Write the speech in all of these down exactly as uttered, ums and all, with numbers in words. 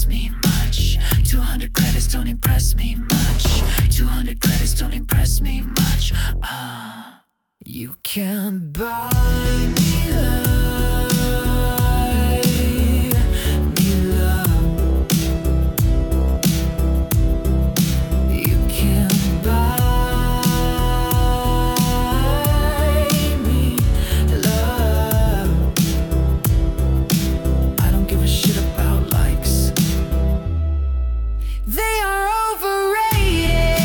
impress me much. two hundred credits don't impress me much. two hundred credits don't impress me much. Ah, uh, you can't buy me love. Me love. You can't buy me love. I don't give a shit about likes. They are overrated.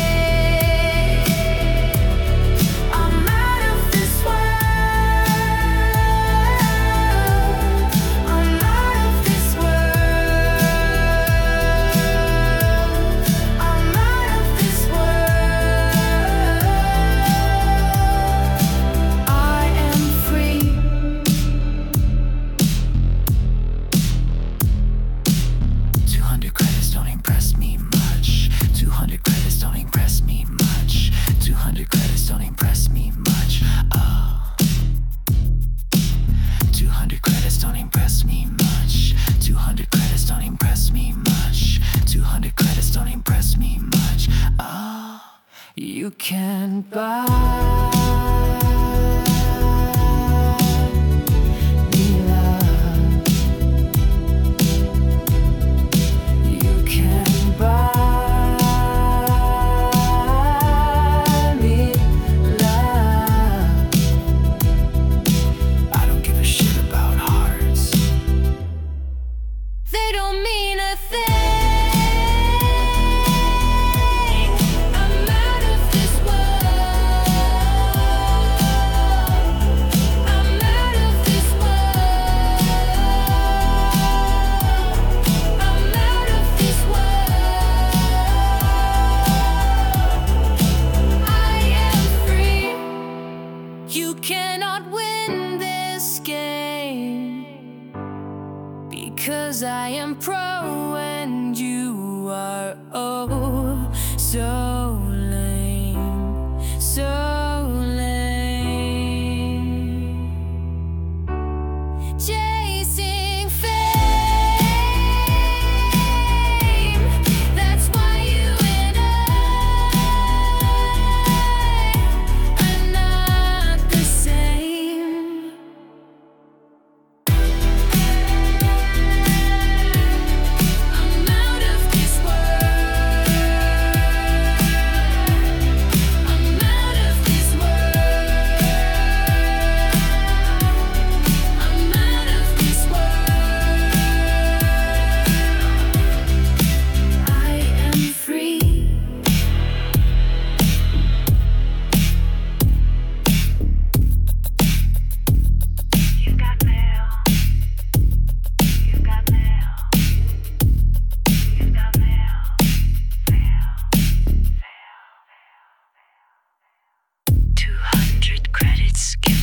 I'm out of this world. I'm out of this world. I'm out of this world. I am free. two hundred credits don't impress me much. two hundred credits don't impress me much. two hundred credits don't impress me much. Oh. two hundred credits don't impress me much. two hundred credits don't impress me much. two hundred credits don't impress me much. Oh. You can buy me love. You can buy me love. I don't give a shit about hearts. They don't mean a thing. I'm out of this world. I'm out of this world. I'm out of this world. I am free. You cannot win this game, because I am pro and you are oh so lame, so lame. Chasing fame, that's why you and I are not the same. I'm out of this world. I'm out of this world. I'm out of this world. I am free. You got mail. You got mail. You got mail. Mail. Mail. two hundred credits given.